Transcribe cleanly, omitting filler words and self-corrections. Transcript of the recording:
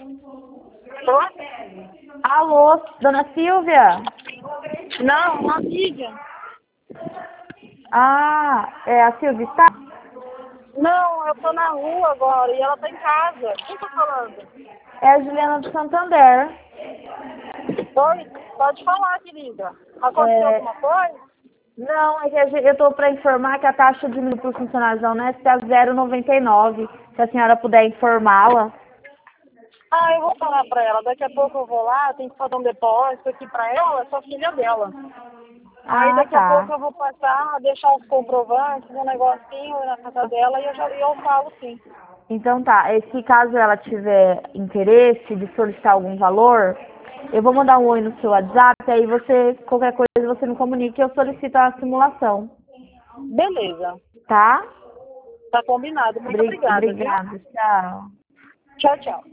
Oi? Alô, dona Silvia? Não, amiga. Ah, é a Silvia está? Não, eu tô na rua agora e ela tá em casa. Quem tá falando? É a Juliana do Santander. Oi? Pode falar, querida. Aconteceu É, alguma coisa? não, é que eu estou para informar que a taxa diminuiu para os funcionários da Unesp a 0,99. Se a senhora puder informá-la. Ah, eu vou falar pra ela. Daqui a pouco eu vou lá, eu tenho que fazer um depósito aqui pra ela, sou filha dela. Aí Ah, daqui a pouco tá. eu vou passar, deixar os comprovantes, um negocinho na casa dela e eu falo sim. Então tá, se caso ela tiver interesse de solicitar algum valor, eu vou mandar um oi no seu WhatsApp, aí você, qualquer coisa você me comunica e eu solicito a simulação, Beleza. tá? Tá combinado. Muito obrigada, viu? Obrigada, tchau. Tchau, tchau.